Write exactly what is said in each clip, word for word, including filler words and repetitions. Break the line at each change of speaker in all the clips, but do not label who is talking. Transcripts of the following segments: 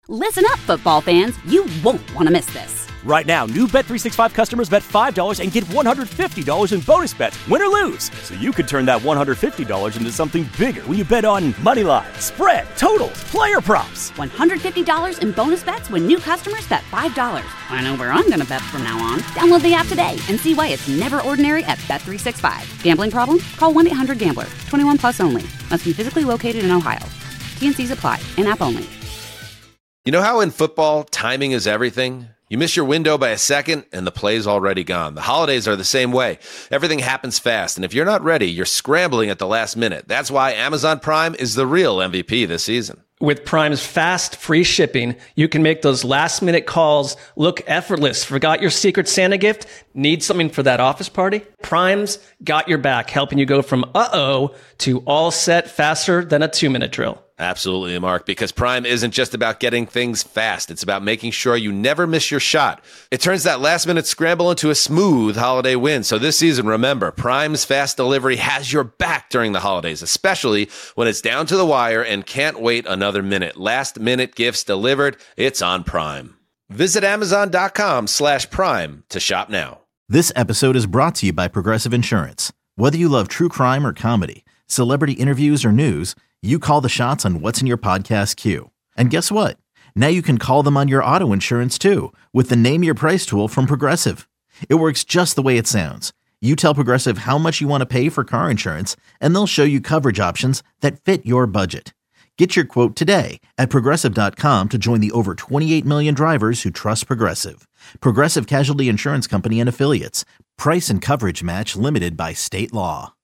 Listen up, football fans. You won't want to miss this.
Right now, new Bet three sixty-five customers bet five dollars and get one hundred fifty dollars in bonus bets, win or lose. So you could turn that one hundred fifty dollars into something bigger when you bet on money line, spread, totals, player props.
one hundred fifty dollars in bonus bets when new customers bet five dollars. I know where I'm going to bet from now on. Download the app today and see why it's never ordinary at Bet three sixty-five. Gambling problem? Call one eight hundred gambler. twenty-one plus only. Must be physically located in Ohio. T N Cs apply. In-app only.
You know how in football, timing is everything? You miss your window by a second, and the play's already gone. The holidays are the same way. Everything happens fast, and if you're not ready, you're scrambling at the last minute. That's why Amazon Prime is the real M V P this season.
With Prime's fast, free shipping, you can make those last-minute calls look effortless. Forgot your Secret Santa gift? Need something for that office party? Prime's got your back, helping you go from uh-oh to all set faster than a two-minute drill.
Absolutely, Mark, because Prime isn't just about getting things fast. It's about making sure you never miss your shot. It turns that last-minute scramble into a smooth holiday win. So this season, remember, Prime's fast delivery has your back during the holidays, especially when it's down to the wire and can't wait another minute. Last-minute gifts delivered, it's on Prime. Visit Amazon.com slash Prime to shop now.
This episode is brought to you by Progressive Insurance. Whether you love true crime or comedy, celebrity interviews or news, you call the shots on what's in your podcast queue. And guess what? Now you can call them on your auto insurance too with the Name Your Price tool from Progressive. It works just the way it sounds. You tell Progressive how much you want to pay for car insurance, and they'll show you coverage options that fit your budget. Get your quote today at Progressive dot com to join the over twenty-eight million drivers who trust Progressive. Progressive Casualty Insurance Company and Affiliates. Price and coverage match limited by state law.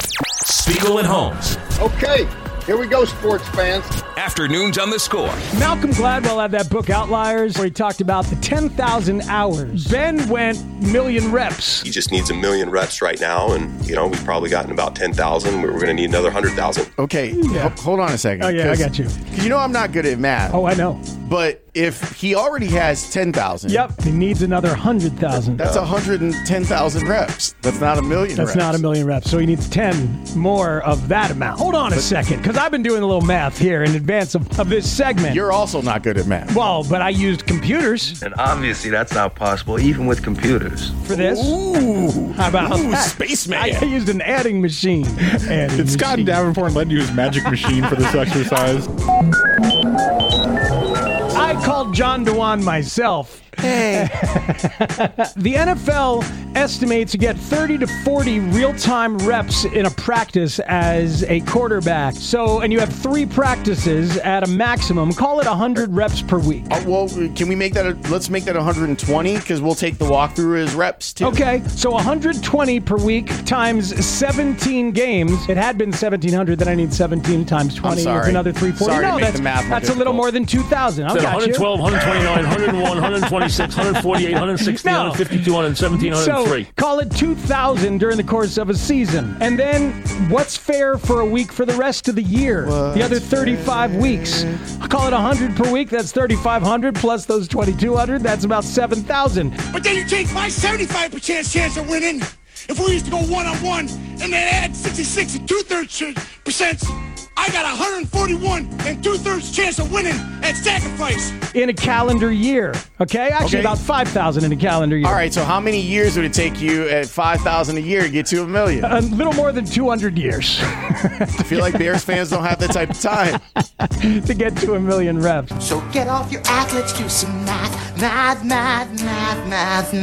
Spiegel and Holmes.
Okay. Here we go, sports fans.
Afternoons on the Score.
Malcolm Gladwell had that book, Outliers, where he talked about the ten thousand hours. Ben went million reps.
He just needs a million reps right now, and, you know, we've probably gotten about ten thousand. We're going to need another one hundred thousand.
Okay,
yeah.
H- hold on a second.
Oh, yeah, I got you.
Because you know I'm not good at math.
Oh, I know.
But if he already has ten thousand.
Yep, he needs another one hundred thousand.
That's one hundred ten thousand reps. That's not a million
That's
reps.
not a million reps, so he needs ten more of that amount. Hold on a but, second, because I've been doing a little math here in advance of, of this segment.
You're also not good at math.
Well, but I used computers.
And obviously that's not possible, even with computers.
For this?
Ooh.
How about
Ooh,
that?
Spaceman.
I used an adding machine. Adding
Did Scott
machine.
Davenport let you use magic machine for this exercise?
I called John DeWan myself.
Hey.
The N F L estimates you get thirty to forty real-time reps in a practice as a quarterback. So, and you have three practices at a maximum. Call it one hundred reps per week.
Uh, well, can we make that, a, let's make that one hundred twenty, because we'll take the walkthrough as reps, too.
Okay, so one hundred twenty per week times seventeen games. It had been seventeen hundred, then I need seventeen times twenty.
I'm sorry.
It's another three forty.
Sorry
no,
to make
that's,
the math more
that's a little
difficult.
more than two thousand. I'll got
one twelve,
you.
one twenty-nine, one oh one, one twenty-six, one forty-eight, one sixty,
No.
one fifty-two, one seventeen, one oh three.
So call it two thousand during the course of a season. And then what's fair for a week for the rest of the year?
What's
the other thirty-five
fair?
weeks. I'll call it one hundred per week. That's thirty-five hundred plus those twenty-two hundred. That's about seven thousand.
But then you take my seventy-five percent chance of winning. If we used to go one-on-one and then add sixty-six and two-thirds percent, I got one hundred forty-one and two-thirds chance of winning at sacrifice.
In a calendar year. Okay? Actually,
Okay.
about five thousand in a calendar year.
All right, so how many years would it take you at five thousand a year to get to a million?
A little more than two hundred years.
I feel like Bears fans don't have that type of time.
to get to a million reps.
So get off your act, let's do some math, math, math, math, math,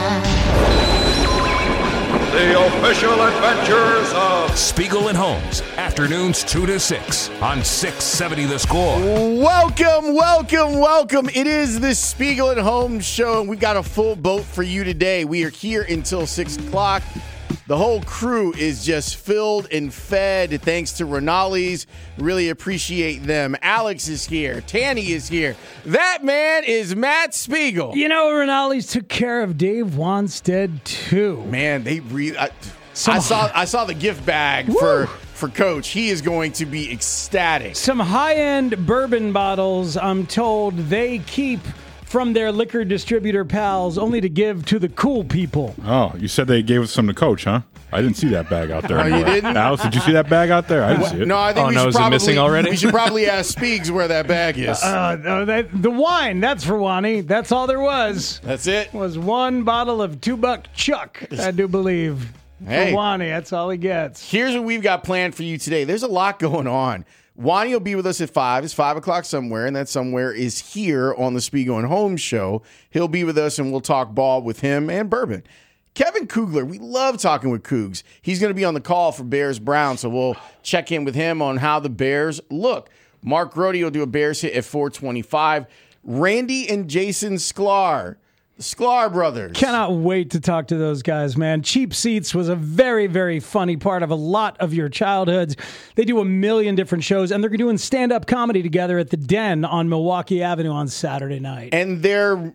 math.
The official adventures of Spiegel and Holmes. Afternoons two to six on six seventy The Score.
Welcome, welcome, welcome. It is the Spiegel and Holmes show, and we got a full boat for you today. We are here until six o'clock. The whole crew is just filled and fed thanks to Renali's. Really appreciate them. Alex is here. Tanny is here. That man is Matt Spiegel.
You know, Renali's took care of Dave Wanstead, too.
Man, they really... I, I saw I saw the gift bag for, for Coach. He is going to be ecstatic.
Some high-end bourbon bottles, I'm told they keep from their liquor distributor pals, only to give to the cool people.
Oh, you said they gave us some to Coach, huh? I didn't see that bag out there.
Oh, you didn't?
Alice, did you see that bag out there? I didn't see it.
No, I think
Oh,
we
no,
should
is it
probably
missing already?
we should probably ask Speegs where that bag is.
Uh, no, that, the wine, that's for Wani. That's all there was.
That's it.
Was one bottle of two-buck Chuck, I do believe.
Hey.
For Wani, that's all he gets.
Here's what we've got planned for you today. There's a lot going on. Wani will be with us at five. It's five o'clock somewhere, and that somewhere is here on the Spiegel and Holmes show. He'll be with us, and we'll talk ball with him and Bourbon. Kevin Kugler, we love talking with Cougs. He's going to be on the call for Bears Brown, so we'll check in with him on how the Bears look. Mark Grody will do a Bears hit at four twenty-five. Randy and Jason Sklar, the Sklar brothers.
Cannot wait to talk to those guys, man. Cheap Seats was a very, very funny part of a lot of your childhoods. They do a million different shows, and they're doing stand-up comedy together at the Den on Milwaukee Avenue on Saturday night.
And they're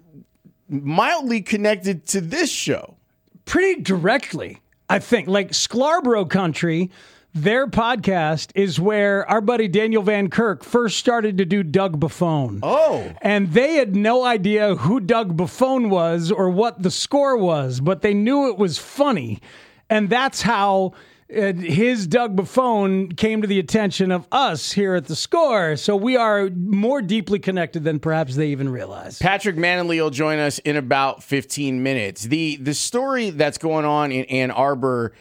mildly connected to this show.
Pretty directly, I think. Like Sklarbro Country, their podcast is where our buddy Daniel Van Kirk first started to do Doug Buffone.
Oh.
And they had no idea who Doug Buffone was or what the score was, but they knew it was funny. And that's how uh, his Doug Buffone came to the attention of us here at the Score. So we are more deeply connected than perhaps they even realize.
Patrick Manley will join us in about fifteen minutes. The the story that's going on in Ann Arbor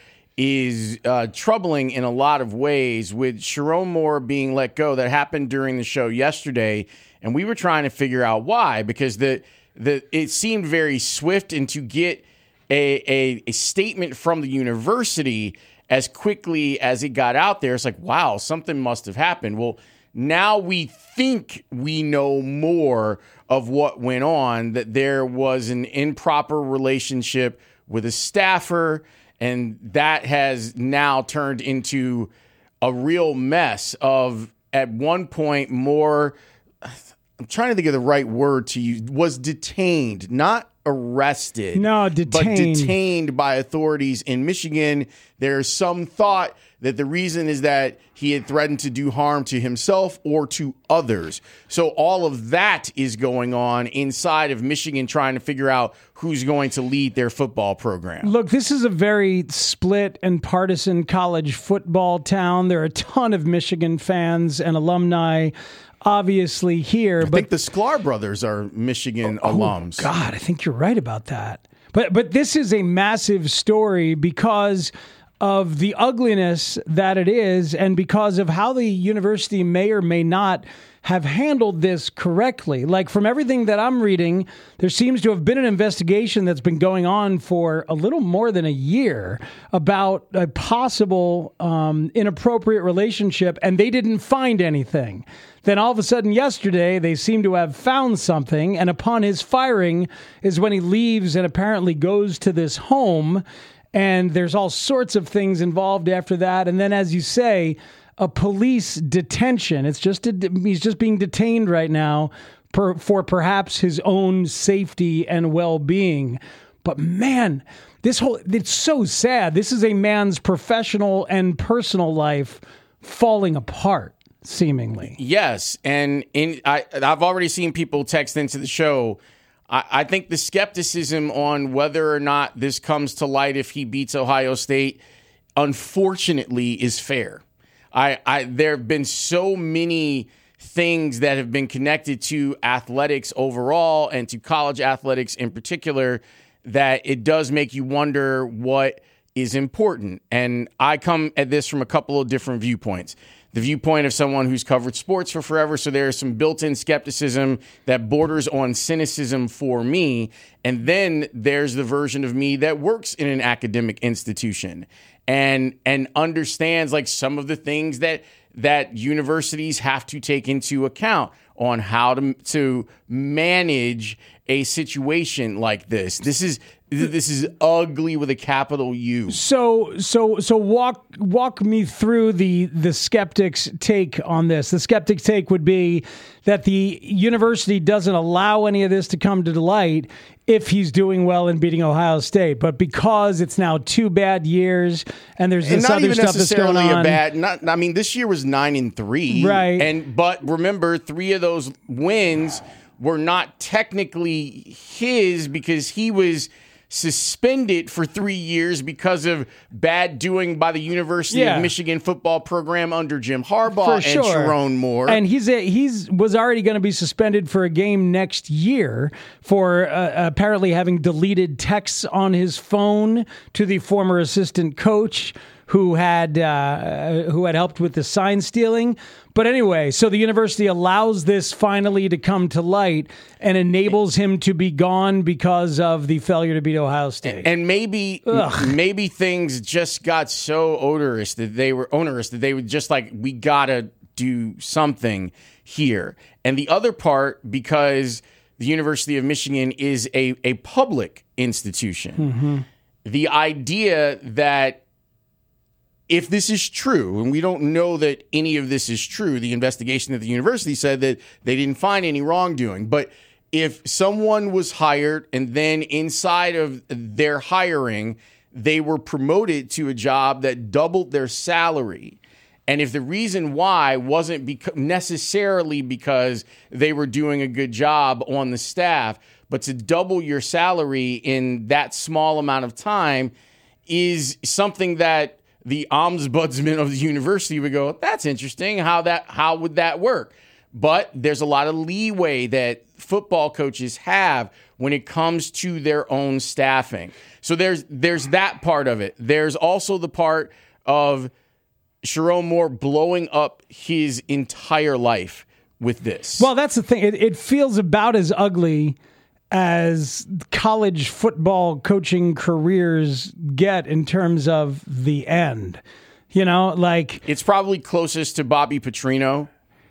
is uh, troubling in a lot of ways, with Sharon Moore being let go. That happened during the show yesterday, and we were trying to figure out why, because the the it seemed very swift, and to get a, a, a statement from the university as quickly as it got out there, it's like, wow, something must have happened. Well, now we think we know more of what went on, that there was an improper relationship with a staffer, and that has now turned into a real mess of, at one point, more, I'm trying to think of the right word to use, was detained, not arrested.
No, detained.
But detained by authorities in Michigan. There's some thought that the reason is that he had threatened to do harm to himself or to others. So all of that is going on inside of Michigan, trying to figure out who's going to lead their football program.
Look, this is a very split and partisan college football town. There are a ton of Michigan fans and alumni obviously here.
I
but
think the Sklar brothers are Michigan
oh,
alums.
God, I think you're right about that. But but this is a massive story because of the ugliness that it is, and because of how the university may or may not have handled this correctly. Like, from everything that I'm reading, there seems to have been an investigation that's been going on for a little more than a year about a possible um, inappropriate relationship, and they didn't find anything. Then all of a sudden yesterday, they seem to have found something, and upon his firing is when he leaves and apparently goes to this home, and there's all sorts of things involved after that. And then, as you say, a police detention. It's just a, he's just being detained right now per, for perhaps his own safety and well-being. But man, this whole it's so sad. This is a man's professional and personal life falling apart, seemingly.
Yes, and in I I've already seen people text into the show. I, I think the skepticism on whether or not this comes to light if he beats Ohio State, unfortunately, is fair. I, I there have been so many things that have been connected to athletics overall and to college athletics in particular that it does make you wonder what is important. And I come at this from a couple of different viewpoints. The viewpoint of someone who's covered sports for forever, so there's some built-in skepticism that borders on cynicism for me. And then there's the version of me that works in an academic institution and and understands like some of the things that that universities have to take into account on how to to manage a situation like this. This is this is ugly with a capital U.
So so so walk walk me through the the skeptic's take on this. The skeptic's take would be that the university doesn't allow any of this to come to light if he's doing well in beating Ohio State, but because it's now two bad years and there's this
and not
other
even
stuff that's going
necessarily
on.
a bad. Not, I mean, this year was nine and three,
right?
And but remember, three of those wins were not technically his because he was suspended for three years because of bad doing by the University
Yeah.
of Michigan football program under Jim Harbaugh
For
and
sure.
Sharon Moore.
And he's a, he's was already going to be suspended for a game next year for uh, apparently having deleted texts on his phone to the former assistant coach who had uh, who had helped with the sign stealing. But anyway, so the university allows this finally to come to light and enables him to be gone because of the failure to beat Ohio State.
And maybe
Ugh.
maybe things just got so odorous that they were onerous that they would just like, we gotta do something here. And the other part, because the University of Michigan is a, a public institution,
Mm-hmm.
the idea that if this is true, and we don't know that any of this is true, the investigation at the university said that they didn't find any wrongdoing. But if someone was hired and then inside of their hiring, they were promoted to a job that doubled their salary, and if the reason why wasn't beca- necessarily because they were doing a good job on the staff, but to double your salary in that small amount of time is something that the ombudsman of the university would go, that's interesting. How that how would that work? But there's a lot of leeway that football coaches have when it comes to their own staffing. So there's there's that part of it. There's also the part of Sharon Moore blowing up his entire life with this.
Well, that's the thing. It, it feels about as ugly as college football coaching careers get in terms of the end. You know, like...
It's probably closest to Bobby Petrino.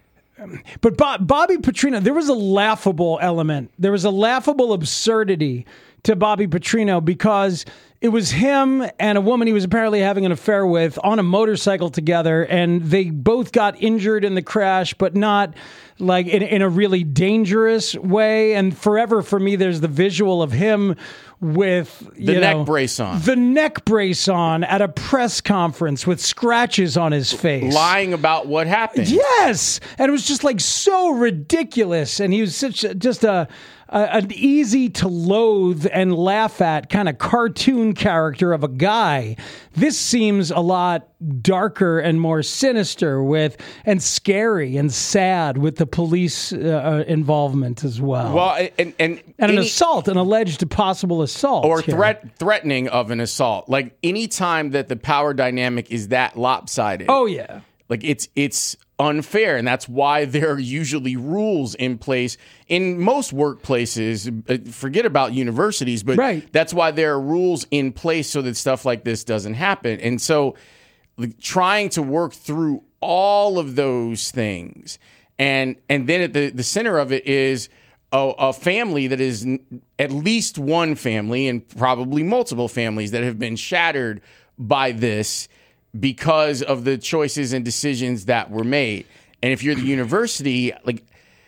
But Bob, Bobby Petrino, there was a laughable element. There was a laughable absurdity to Bobby Petrino because it was him and a woman he was apparently having an affair with on a motorcycle together, and they both got injured in the crash, but not like in, in a really dangerous way. And forever for me, there's the visual of him with
the
you
neck
know,
brace on.
The neck brace on at a press conference with scratches on his face.
Lying about what happened.
Yes. And it was just like so ridiculous. And he was such a, just a, a an easy to loathe and laugh at kind of cartoon character of a guy. This seems a lot darker and more sinister with and scary and sad with the police uh, involvement as well.
Well, and and,
and an
any,
assault, an alleged possible assault.
Or
here.
threat threatening of an assault. Like any time that the power dynamic is that lopsided.
Oh, yeah.
Like it's it's unfair, and that's why there are usually rules in place in most workplaces. Forget about universities, but
right.
that's why there are rules in place so that stuff like this doesn't happen. And so like, trying to work through all of those things, and and then at the, the center of it is a, a family that is n- at least one family and probably multiple families that have been shattered by this because of the choices and decisions that were made. And if you're the university, like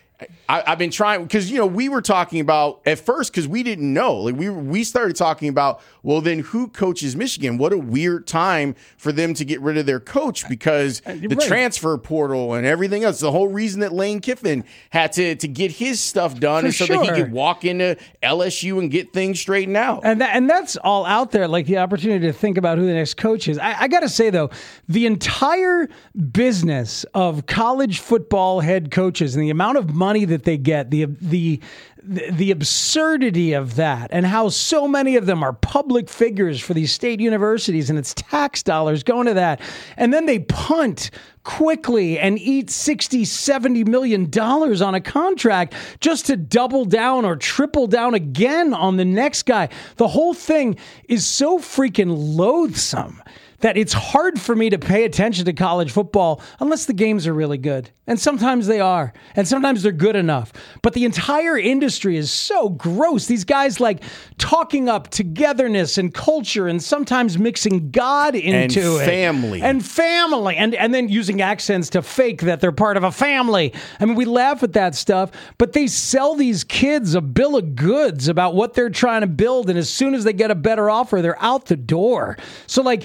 I, I've been trying, because, you know, we were talking about at first, because we didn't know, like we we started talking about, well, then who coaches Michigan? What a weird time for them to get rid of their coach because the
right.
transfer portal and everything else. The whole reason that Lane Kiffin had to, to get his stuff done
For
is so
sure.
that he could walk into L S U and get things straightened out.
And that, and that's all out there, like the opportunity to think about who the next coach is. I, I got to say, though, the entire business of college football head coaches and the amount of money that they get, the the the absurdity of that, and how so many of them are public figures for these state universities, and it's tax dollars going to that, and then they punt quickly and eat sixty, seventy million dollars on a contract just to double down or triple down again on the next guy. The whole thing is so freaking loathsome that it's hard for me to pay attention to college football unless the games are really good. And sometimes they are. And sometimes they're good enough. But the entire industry is so gross. These guys like talking up togetherness and culture and sometimes mixing God into
and
it.
family.
And family. And, and then using accents to fake that they're part of a family. I mean, we laugh at that stuff, but they sell these kids a bill of goods about what they're trying to build. And as soon as they get a better offer, they're out the door. So like,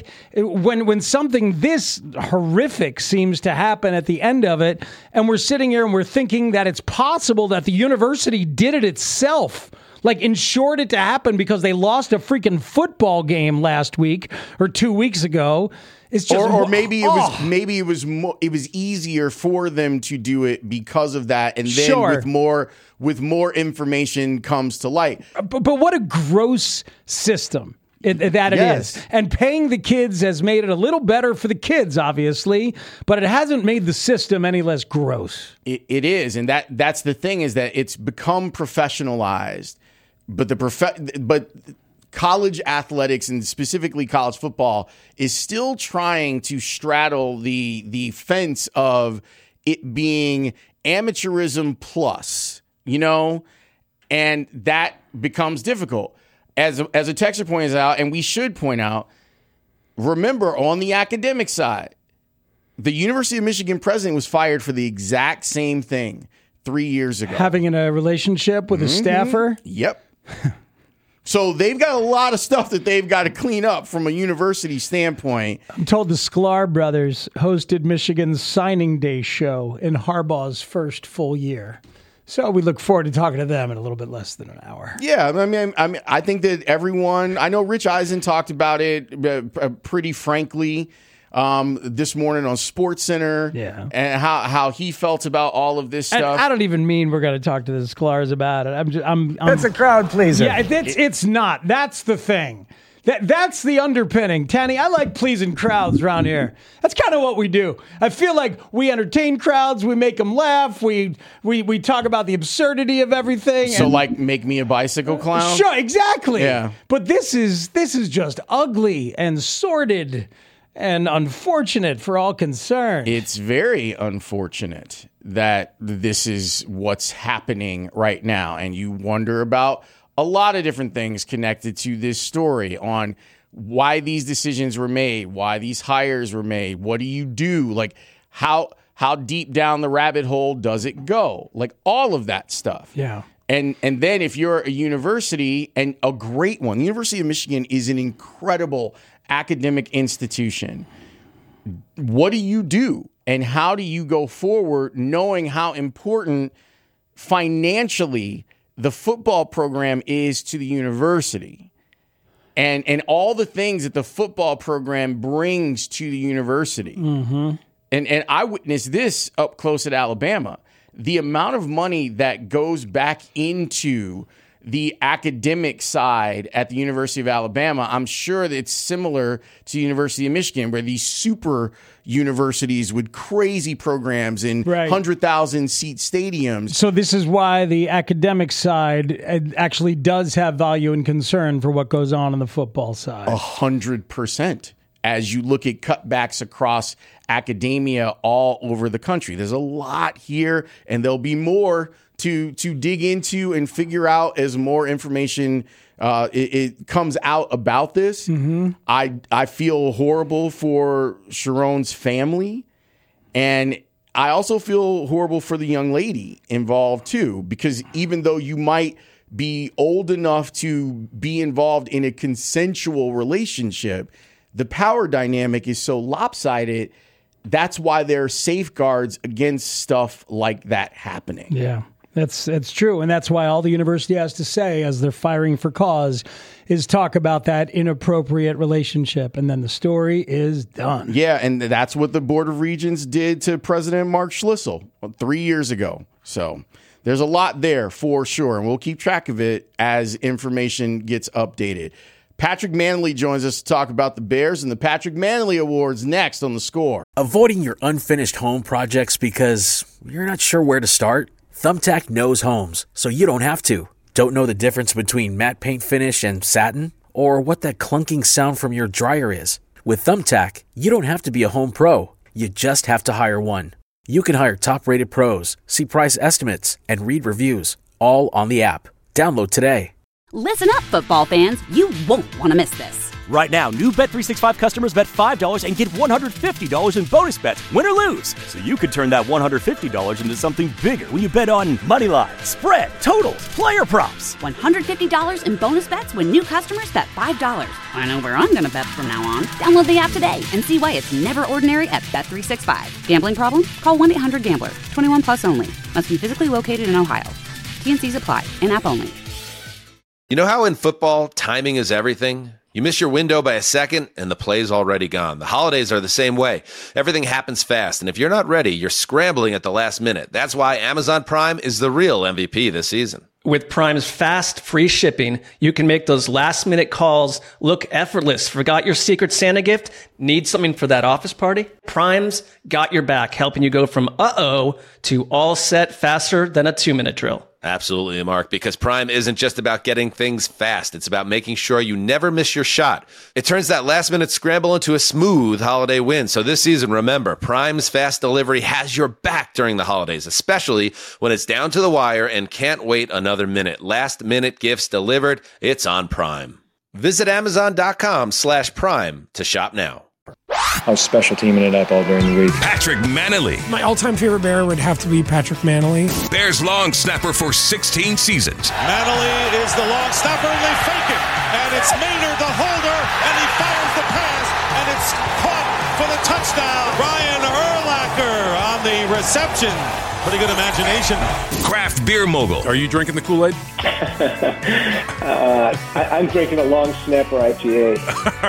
And when when something this horrific seems to happen at the end of it, and we're sitting here and we're thinking that it's possible that the university did it itself, like ensured it to happen because they lost a freaking football game last week or two weeks ago. It's just,
or, or maybe it was
oh.
maybe it was mo- it was easier for them to do it because of that, and then
Sure.
with more with more information comes to light.
But, but what a gross system it, that it
Yes.
is. And paying the kids has made it a little better for the kids, obviously, but it hasn't made the system any less gross.
It, it is, and that that's the thing is that it's become professionalized, but the prof- but. College athletics and specifically college football is still trying to straddle the the fence of it being amateurism plus, you know, and that becomes difficult. As a, as a texter points out, and we should point out, remember on the academic side, the University of Michigan president was fired for the exact same thing three years ago.
Having a relationship with a
Mm-hmm.
staffer?
Yep. So they've got a lot of stuff that they've got to clean up from a university standpoint.
I'm told the Sklar brothers hosted Michigan's signing day show in Harbaugh's first full year. So we look forward to talking to them in a little bit less than an hour.
Yeah, I mean, I mean, I think that everyone. I know Rich Eisen talked about it uh, pretty frankly um, this morning on SportsCenter.
Yeah,
and how how he felt about all of this
And
stuff.
I don't even mean we're going to talk to the Sklars about it. I'm just, I'm, I'm
That's a crowd pleaser.
Yeah, it's it's not. That's the thing. That that's the underpinning. Tanny, I like pleasing crowds around here. That's kind of what we do. I feel like we entertain crowds. We make them laugh. We we we talk about the absurdity of everything.
So,
and,
like, make me a bicycle clown.
Sure, exactly.
Yeah.
But this is this is just ugly and sordid and unfortunate for all concerned.
It's very unfortunate that this is what's happening right now, and you wonder about a lot of different things connected to this story on why these decisions were made, why these hires were made. What do you do? Like, how how deep down the rabbit hole does it go? Like, all of that stuff.
Yeah.
And and then if you're a university, and a great one, the University of Michigan is an incredible academic institution. What do you do? And how do you go forward knowing how important financially the football program is to the university? And and all the things that the football program brings to the university.
Mm-hmm.
And and I witnessed this up close at Alabama. The amount of money that goes back into the academic side at the University of Alabama, I'm sure that it's similar to the University of Michigan, where these super universities with crazy programs and
Right.
one hundred thousand seat stadiums.
So this is why the academic side uh, actually does have value and concern for what goes on on the football side.
A hundred percent. As you look at cutbacks across academia all over the country, there's a lot here, and there'll be more to to dig into and figure out as more information uh, it, it comes out about this.
Mm-hmm.
I I feel horrible for Sharon's family, and I also feel horrible for the young lady involved too, because even though you might be old enough to be involved in a consensual relationship, the power dynamic is so lopsided. That's why there are safeguards against stuff like that happening.
Yeah, that's that's true. And that's why all the university has to say as they're firing for cause is talk about that inappropriate relationship. And then the story is done.
Yeah, and that's what the Board of Regents did to President Mark Schlissel three years ago. So there's a lot there for sure. And we'll keep track of it as information gets updated. Patrick Manley joins us to talk about the Bears and the Patrick Manley Awards next on The Score.
Avoiding your unfinished home projects because you're not sure where to start? Thumbtack knows homes, so you don't have to. Don't know the difference between matte paint finish and satin? Or what that clunking sound from your dryer is? With Thumbtack, you don't have to be a home pro. You just have to hire one. You can hire top-rated pros, see price estimates, and read reviews, all on the app. Download today.
Listen up, football fans. You won't want to miss this.
Right now, new Bet three sixty-five customers bet five dollars and get one hundred fifty dollars in bonus bets, win or lose. So you could turn that one hundred fifty dollars into something bigger when you bet on money lines, spread, totals, player props.
one hundred fifty dollars in bonus bets when new customers bet five dollars. I know where I'm going to bet from now on. Download the app today and see why it's never ordinary at Bet three sixty-five. Gambling problem? Call one eight hundred gambler. twenty-one plus only. Must be physically located in Ohio. T N Cs apply. In-app only.
You know how in football, timing is everything? You miss your window by a second, and the play's already gone. The holidays are the same way. Everything happens fast, and if you're not ready, you're scrambling at the last minute. That's why Amazon Prime is the real M V P this season.
With Prime's fast, free shipping, you can make those last-minute calls look effortless. Forgot your Secret Santa gift? Need something for that office party? Prime's got your back, helping you go from uh-oh to all set faster than a two-minute drill.
Absolutely, Mark, because Prime isn't just about getting things fast. It's about making sure you never miss your shot. It turns that last-minute scramble into a smooth holiday win. So this season, remember, Prime's fast delivery has your back during the holidays, especially when it's down to the wire and can't wait another minute. Last-minute gifts delivered. It's on Prime. Visit Amazon.com slash Prime to shop now.
I was special teaming it up all during the week.
Patrick Manley.
My all-time favorite Bear would have to be Patrick Manley.
Bears long snapper for sixteen seasons.
Manley is the long snapper, and they fake it. And it's Maynard, the holder, and he fires the pass, and it's caught for the touchdown. Ryan Urlacher on the reception. Pretty good imagination.
Craft beer mogul.
Are you drinking the Kool-Aid?
uh, I, I'm drinking a long snapper I P A.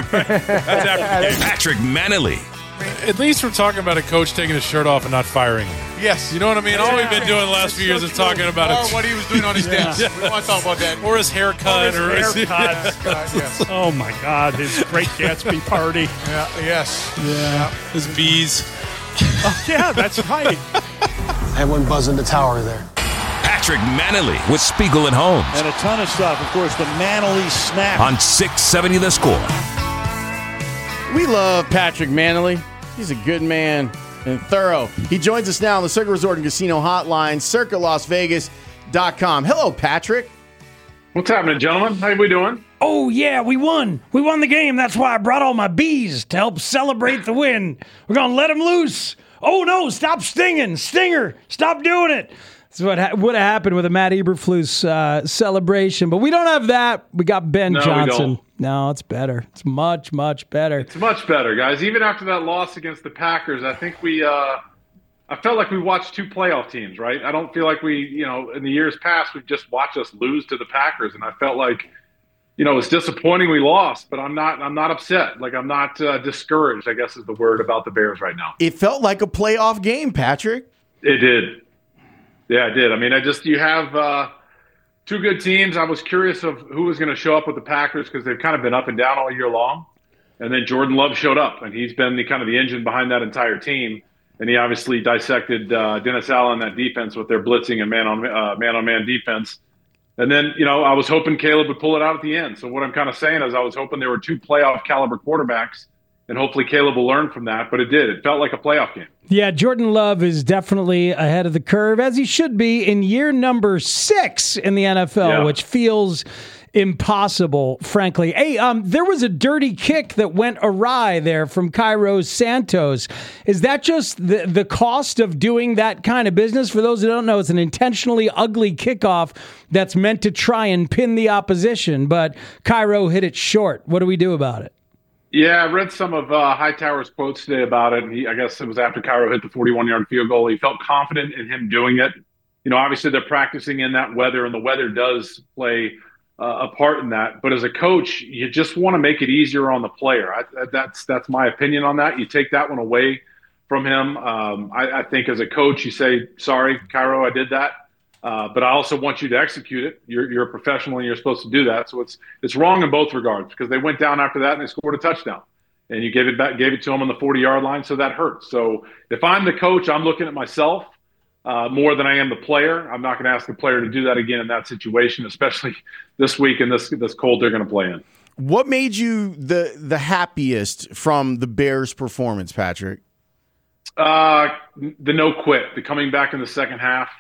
Patrick Manley.
At least we're talking about a coach taking his shirt off and not firing him.
Yes.
You know what I mean?
Yeah.
All we've been doing the last few years is talking about
or
it.
what he was doing on his
yeah.
dance. We want to talk about that.
Or his haircut.
Or his
or
haircut.
His, yeah.
yes. Oh, my God. His Great Gatsby party.
Yeah. Yes.
Yeah. yeah. His bees.
Oh, yeah, that's right.
I had one buzz in the tower there.
Patrick Manley with Spiegel and Holmes.
And a ton of stuff. Of course, the Manley snap.
On six seventy The Score.
We love Patrick Manley. He's a good man and thorough. He joins us now on the Circa Resort and Casino Hotline, circa las vegas dot com. Hello, Patrick.
What's happening, gentlemen? How are we doing?
Oh, yeah, we won. We won the game. That's why I brought all my bees to help celebrate the win. We're going to let them loose. Oh, no, stop stinging. Stinger, stop doing it. That's what ha- would have happened with a Matt Eberflus uh, celebration. But we don't have that. We got Ben
no,
Johnson.
We don't.
No, it's better. It's much, much better.
It's much better, guys. Even after that loss against the Packers, I think we uh, – I felt like we watched two playoff teams, right? I don't feel like we, you know, in the years past, we've just watched us lose to the Packers. And I felt like, you know, it's disappointing we lost, but I'm not I'm not upset. Like, I'm not uh, discouraged, I guess is the word about the Bears right now.
It felt like a playoff game, Patrick.
It did. Yeah, it did. I mean, I just – you have uh, two good teams. I was curious of who was going to show up with the Packers because they've kind of been up and down all year long. And then Jordan Love showed up, and he's been the kind of the engine behind that entire team. And he obviously dissected uh, Dennis Allen, that defense, with their blitzing and man-on, uh, man-on-man defense. And then, you know, I was hoping Caleb would pull it out at the end. So what I'm kind of saying is I was hoping there were two playoff caliber quarterbacks, and hopefully Caleb will learn from that. But it did. It felt like a playoff game.
Yeah, Jordan Love is definitely ahead of the curve, as he should be in year number six in the N F L, yeah. which feels impossible, frankly. Hey, um, there was a dirty kick that went awry there from Cairo Santos. Is that just the, the cost of doing that kind of business? For those who don't know, it's an intentionally ugly kickoff that's meant to try and pin the opposition, but Cairo hit it short. What do we do about it?
Yeah, I read some of uh, Hightower's quotes today about it. And he, I guess it was after Cairo hit the forty-one-yard field goal. He felt confident in him doing it. You know, obviously they're practicing in that weather, and the weather does play uh, a part in that. But as a coach, you just want to make it easier on the player. I, that's that's my opinion on that. You take that one away from him. Um, I, I think as a coach, you say, sorry, Cairo, I did that. Uh, but I also want you to execute it. You're, you're a professional and you're supposed to do that. So it's it's wrong in both regards because they went down after that and they scored a touchdown. And you gave it back, gave it to them on the forty-yard line, so that hurts. So if I'm the coach, I'm looking at myself uh, more than I am the player. I'm not going to ask the player to do that again in that situation, especially this week and this this cold they're going to play in.
What made you the the happiest from the Bears' performance, Patrick?
Uh, the no quit, the coming back in the second half.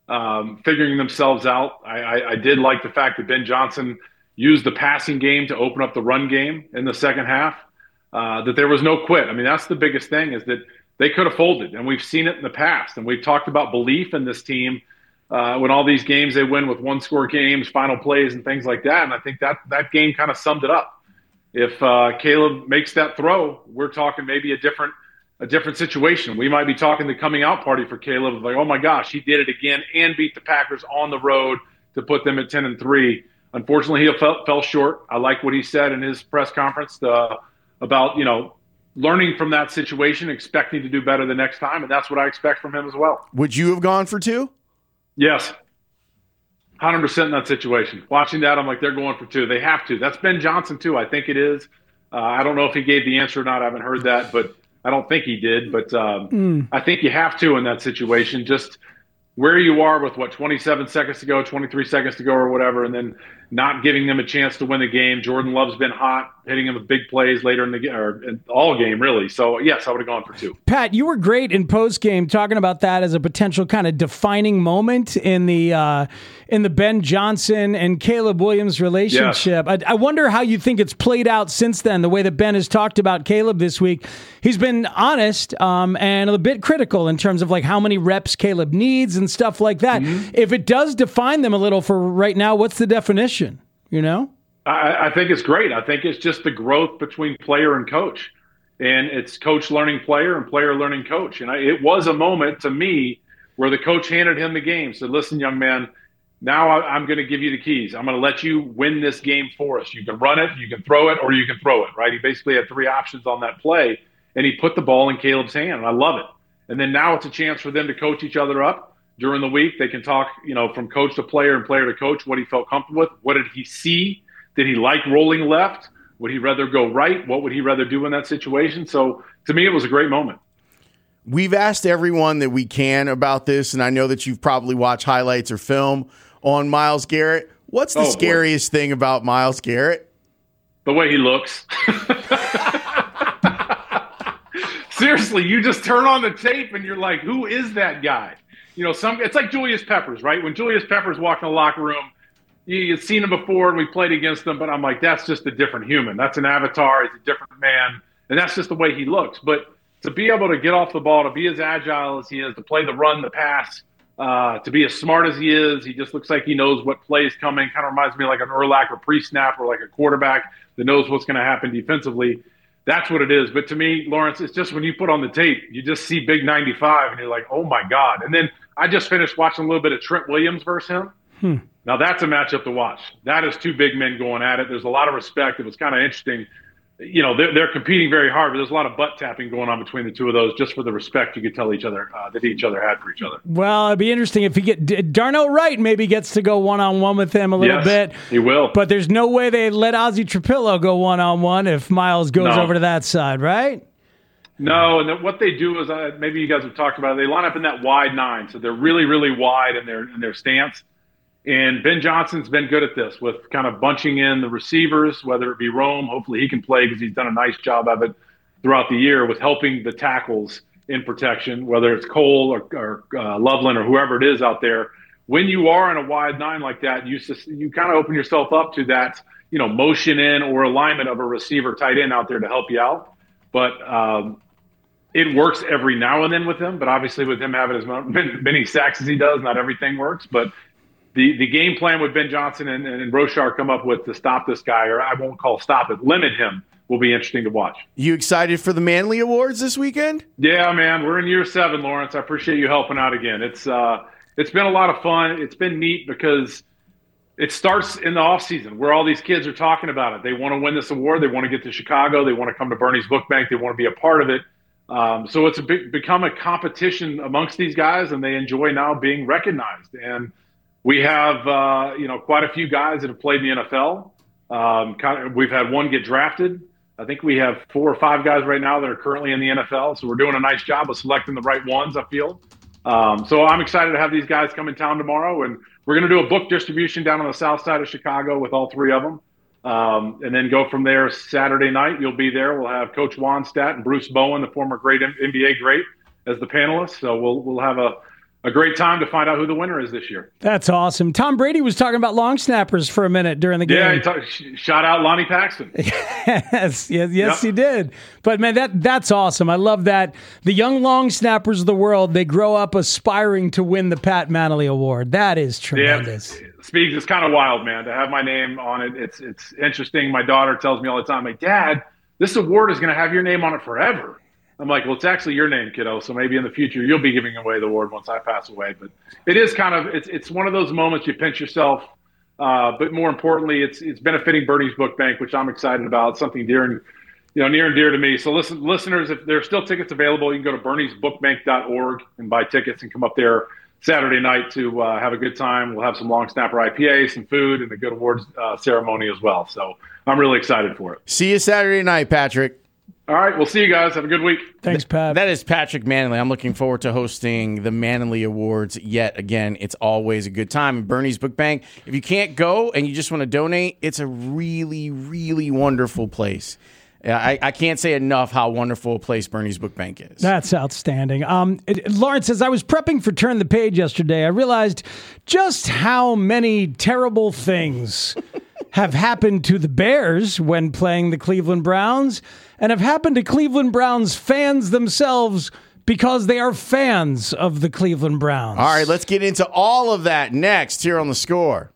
um, figuring themselves out. I, I, I did like the fact that Ben Johnson used the passing game to open up the run game in the second half, uh, that there was no quit. I mean, that's the biggest thing, is that they could have folded, and we've seen it in the past. And we've talked about belief in this team uh, when all these games they win with one-score games, final plays, and things like that. And I think that that game kind of summed it up. If uh, Caleb makes that throw, we're talking maybe a different a different situation. We might be talking the coming out party for Caleb, like, oh my gosh, he did it again and beat the Packers on the road to put them at ten and three. Unfortunately, he fell, fell short. I like what he said in his press conference uh, about, you know, learning from that situation, expecting to do better the next time, and that's what I expect from him as well.
Would you have gone for two?
Yes. one hundred percent in that situation. Watching that, I'm like, they're going for two. They have to. That's Ben Johnson, too. I think it is. Uh, I don't know if he gave the answer or not. I haven't heard that, but I don't think he did. But um, mm. I think you have to in that situation. Just where you are with, what, twenty-seven seconds to go, twenty-three seconds to go or whatever, and then not giving them a chance to win the game. Jordan Love's been hot, hitting him with big plays later in the game, or in all game, really. So, yes, I would have gone for two.
Pat, you were great in postgame talking about that as a potential kind of defining moment in the uh, in the Ben Johnson and Caleb Williams relationship. Yes. I, I wonder how you think it's played out since then, the way that Ben has talked about Caleb this week. He's been honest um, and a bit critical in terms of like how many reps Caleb needs and stuff like that. Mm-hmm. If it does define them a little for right now, what's the definition? You know?
I, I think it's great. I think it's just the growth between player and coach. And it's coach learning player and player learning coach. And I, it was a moment to me where the coach handed him the game, said, listen, young man, now I, I'm going to give you the keys. I'm going to let you win this game for us. You can run it, you can throw it, or you can throw it, right? He basically had three options on that play, and he put the ball in Caleb's hand, and I love it. And then now it's a chance for them to coach each other up during the week. They can talk, you know, from coach to player and player to coach, what he felt comfortable with. What did he see? Did he like rolling left? Would he rather go right? What would he rather do in that situation? So to me, it was a great moment.
We've asked everyone that we can about this, and I know that you've probably watched highlights or film on Myles Garrett. What's the oh, scariest boy. thing about Myles Garrett?
The way he looks. Seriously, you just turn on the tape and you're like, who is that guy? You know, some it's like Julius Peppers, right? When Julius Peppers walked in the locker room, you, you've seen him before and we played against him, but I'm like, that's just a different human. That's an avatar. He's a different man. And that's just the way he looks. But to be able to get off the ball, to be as agile as he is, to play the run, the pass, uh, to be as smart as he is, he just looks like he knows what play is coming. Kind of reminds me of like an Urlacher pre-snap or like a quarterback that knows what's going to happen defensively. That's what it is. But to me, Lawrence, it's just when you put on the tape, you just see big ninety-five and you're like, oh my God. And then I just finished watching a little bit of Trent Williams versus him. Hmm. Now that's a matchup to watch. That is two big men going at it. There's a lot of respect. It was kind of interesting. You know, they're, they're competing very hard, but there's a lot of butt tapping going on between the two of those just for the respect you could tell each other uh, that each other had for each other.
Well, it'd be interesting if he get D- Darnell Wright maybe gets to go one-on-one with him a little
yes,
bit.
He will.
But there's no way they let Ozzie Trapillo go one-on-one if Myles goes
no.
over to that side, right?
No, and what they do is, uh, maybe you guys have talked about it, they line up in that wide nine, so they're really, really wide in their in their stance. And Ben Johnson's been good at this with kind of bunching in the receivers, whether it be Rome. Hopefully he can play because he's done a nice job of it throughout the year with helping the tackles in protection, whether it's Cole or, or uh, Loveland or whoever it is out there. When you are in a wide nine like that, you you kind of open yourself up to that, you know, motion in or alignment of a receiver tight end out there to help you out. But um, it works every now and then with him. But obviously with him having as many sacks as he does, not everything works. But The the game plan with Ben Johnson and, and Roshar come up with to stop this guy, or I won't call stop it, limit him, will be interesting to watch.
You excited for the Manley Awards this weekend?
Yeah, man. We're in year seven, Lawrence. I appreciate you helping out again. It's uh, it's been a lot of fun. It's been neat because it starts in the offseason where all these kids are talking about it. They want to win this award. They want to get to Chicago. They want to come to Bernie's Book Bank. They want to be a part of it. Um, so it's a big, become a competition amongst these guys, and they enjoy now being recognized. And we have, uh, you know, quite a few guys that have played in the N F L. Um, kind of, we've had one get drafted. I think we have four or five guys right now that are currently in the N F L. So we're doing a nice job of selecting the right ones, I feel. Um, so I'm excited to have these guys come in town tomorrow. And we're going to do a book distribution down on the south side of Chicago with all three of them. Um, and then go from there Saturday night. You'll be there. We'll have Coach Wannstedt and Bruce Bowen, the former great N B A great, as the panelists. So we'll we'll have a a great time to find out who the winner is this year.
That's awesome. Tom Brady was talking about long snappers for a minute during the game.
Yeah, he talk, shout out Lonnie Paxton.
yes, yes, yes,
yep.
he did. But man, that that's awesome. I love that. The young long snappers of the world, they grow up aspiring to win the Pat Manley Award. That is tremendous.
Yeah, Speaks, it's kind of wild, man, to have my name on it. It's it's interesting. My daughter tells me all the time, like, Dad, this award is going to have your name on it forever. I'm like, well, it's actually your name, kiddo. So maybe in the future you'll be giving away the award once I pass away. But it is kind of it's it's one of those moments you pinch yourself. Uh, but more importantly, it's it's benefiting Bernie's Book Bank, which I'm excited about. It's something dear and you know near and dear to me. So listen, listeners, if there are still tickets available, you can go to bernies book bank dot org and buy tickets and come up there Saturday night to uh, have a good time. We'll have some long snapper I P A, some food, and a good awards uh, ceremony as well. So I'm really excited for it.
See you Saturday night, Patrick.
All right, we'll see you guys. Have a good week.
Thanks, Pat.
That is Patrick Manley. I'm looking forward to hosting the Manley Awards yet again. It's always a good time. And Bernie's Book Bank, if you can't go and you just want to donate, it's a really, really wonderful place. I, I can't say enough how wonderful a place Bernie's Book Bank is.
That's outstanding. Um, it, Lawrence, as I was prepping for Turn the Page yesterday, I realized just how many terrible things have happened to the Bears when playing the Cleveland Browns and have happened to Cleveland Browns fans themselves because they are fans of the Cleveland Browns.
All right, let's get into all of that next here on The Score.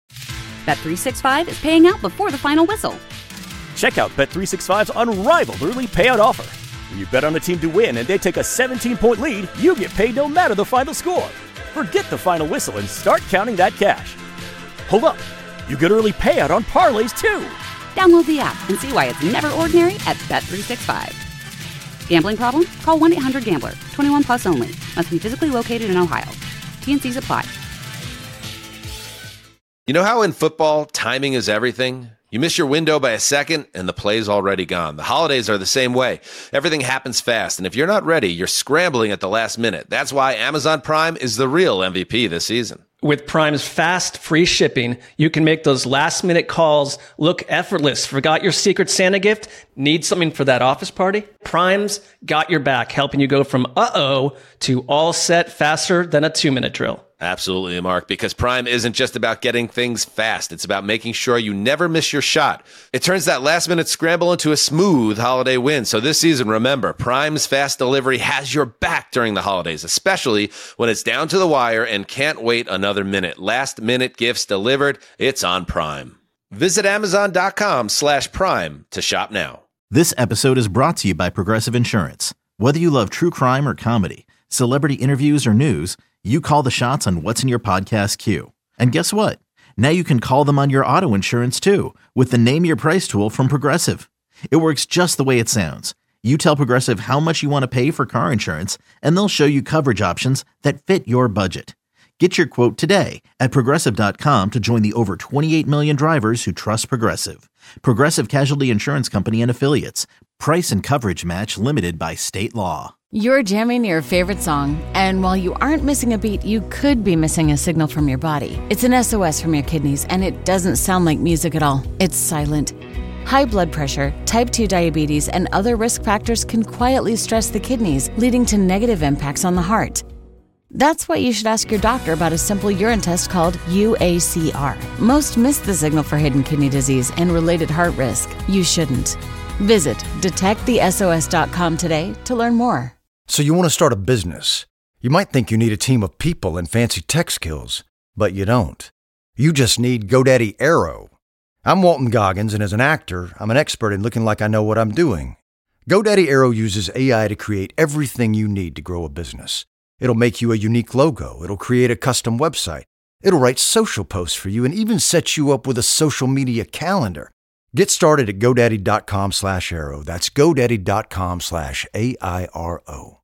Bet three sixty-five is paying out before the final whistle.
Check out Bet three sixty-five's unrivaled early payout offer. When you bet on a team to win and they take a seventeen-point lead, you get paid no matter the final score. Forget the final whistle and start counting that cash. Hold up. You get early payout on parlays, too.
Download the app and see why it's never ordinary at Bet three sixty-five. Gambling problem? Call one eight hundred gambler. twenty-one plus only. Must be physically located in Ohio. T N Cs apply.
You know how in football, timing is everything? You miss your window by a second, and the play's already gone. The holidays are the same way. Everything happens fast, and if you're not ready, you're scrambling at the last minute. That's why Amazon Prime is the real M V P this season.
With Prime's fast, free shipping, you can make those last-minute calls look effortless. Forgot your Secret Santa gift? Need something for that office party? Prime's got your back, helping you go from uh-oh to all set faster than a two-minute drill.
Absolutely, Mark, because Prime isn't just about getting things fast. It's about making sure you never miss your shot. It turns that last-minute scramble into a smooth holiday win. So this season, remember, Prime's fast delivery has your back during the holidays, especially when it's down to the wire and can't wait another minute. Last-minute gifts delivered, it's on Prime. Visit amazon.com slash prime to shop now.
This episode is brought to you by Progressive Insurance. Whether you love true crime or comedy, celebrity interviews or news, you call the shots on what's in your podcast queue. And guess what? Now you can call them on your auto insurance too with the Name Your Price tool from Progressive. It works just the way it sounds. You tell Progressive how much you want to pay for car insurance, and they'll show you coverage options that fit your budget. Get your quote today at Progressive dot com to join the over twenty-eight million drivers who trust Progressive. Progressive Casualty Insurance Company and Affiliates. Price and coverage match limited by state law.
You're jamming your favorite song, and while you aren't missing a beat, you could be missing a signal from your body. It's an S O S from your kidneys, and it doesn't sound like music at all. It's silent. High blood pressure, type two diabetes, and other risk factors can quietly stress the kidneys, leading to negative impacts on the heart. That's why you should ask your doctor about a simple urine test called U A C R. Most miss the signal for hidden kidney disease and related heart risk. You shouldn't. Visit detect the S O S dot com today to learn more.
So you want to start a business. You might think you need a team of people and fancy tech skills, but you don't. You just need GoDaddy Aero. I'm Walton Goggins, and as an actor, I'm an expert in looking like I know what I'm doing. GoDaddy Aero uses A I to create everything you need to grow a business. It'll make you a unique logo. It'll create a custom website. It'll write social posts for you and even set you up with a social media calendar. Get started at GoDaddy.com slash Aero. That's GoDaddy.com slash A I R O.